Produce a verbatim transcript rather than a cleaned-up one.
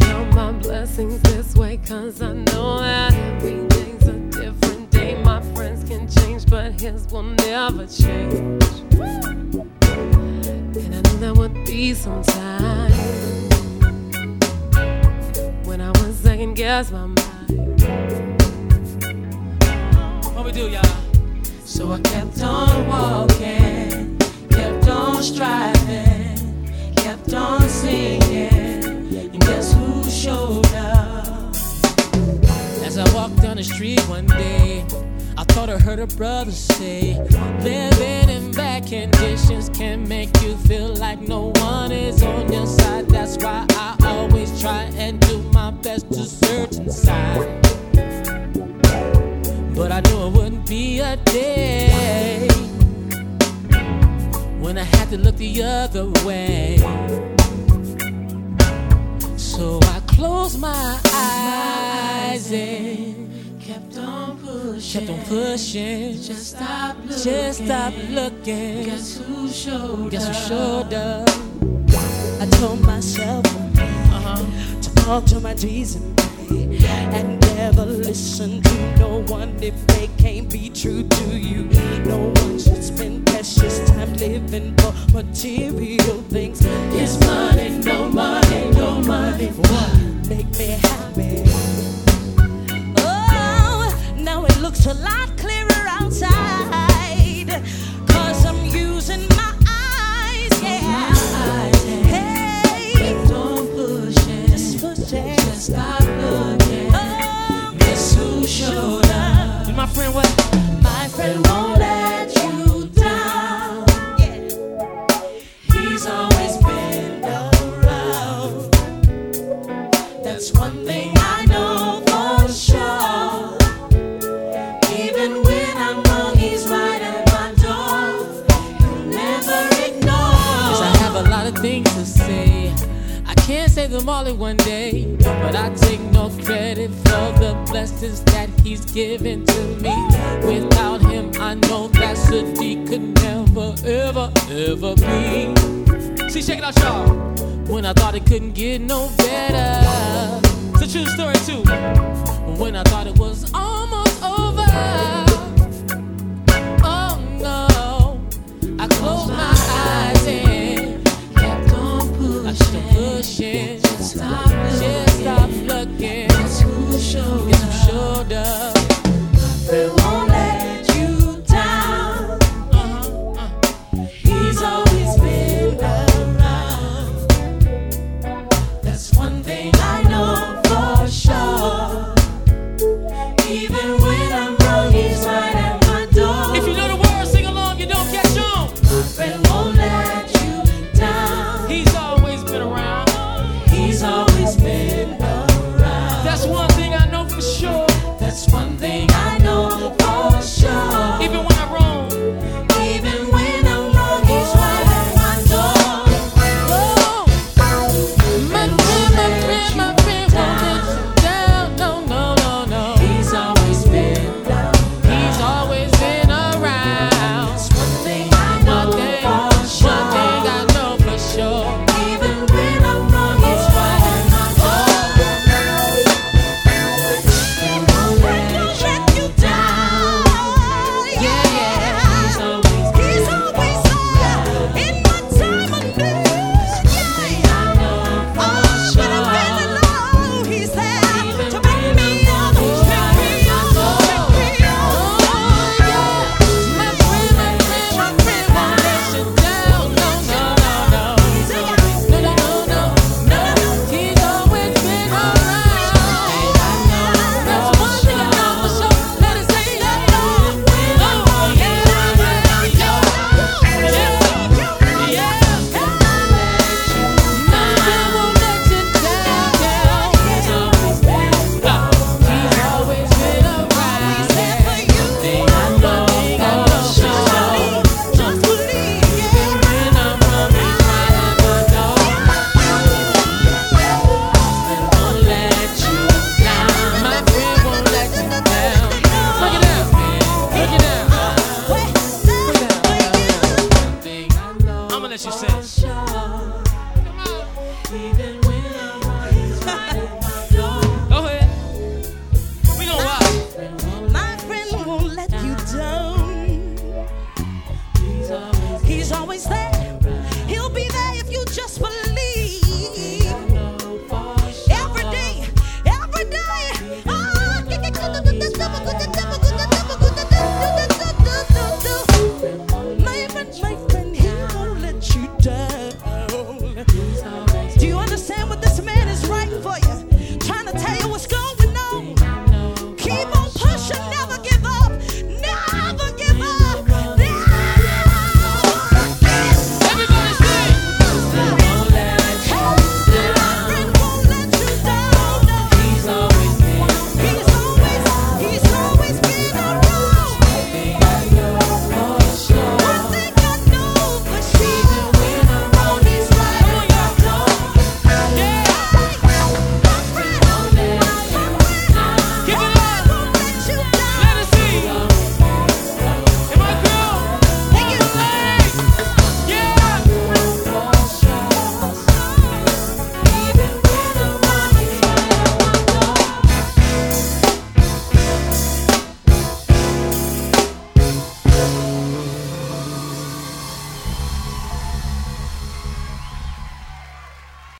count my blessings this way, cause I know that every day's a different day. My friends can change, but his will never change. And I knew there would be some time when I was second guess my mind. What we do, y'all? So I kept on walking, kept on striving, kept on singing, and guess who showed up? As I walked down the street one day, I thought I heard a brother say, living in bad conditions can make you feel like no one is on your side. That's why I always try and do my best to search inside. But I knew it wouldn't be a day when I had to look the other way. So I closed my eyes and kept on pushing, kept on pushing. Just stop looking, just stop looking. Guess who showed Guess up? who showed up? I told myself uh-huh. to talk to my Jesus and never listen to no one if they can't be true to you. No one should spend precious time living for material things. It's money, no money, no money. What make me happy? Oh, now it looks a lot clearer outside, cause I'm using my eyes, yeah. My eyes, hey, kept on pushing, just pushing, just stop looking. Oh, guess who showed up? And my friend, what? My friend won't let you down. Yeah. He's always been around. That's one thing I know for sure. Even when I'm wrong, he's right at my door. He'll never ignore. Yes, I have a lot of things to say. I can't say them all in one day, but I take no credit for the blessings that he's given to me. Without him, I know that city could never, ever, ever be. See, check it out, y'all. When I thought it couldn't get no better. It's a true story, too. When I thought it was almost over. Oh, no. I closed my eyes and kept on pushing, I kept pushing. just stop looking.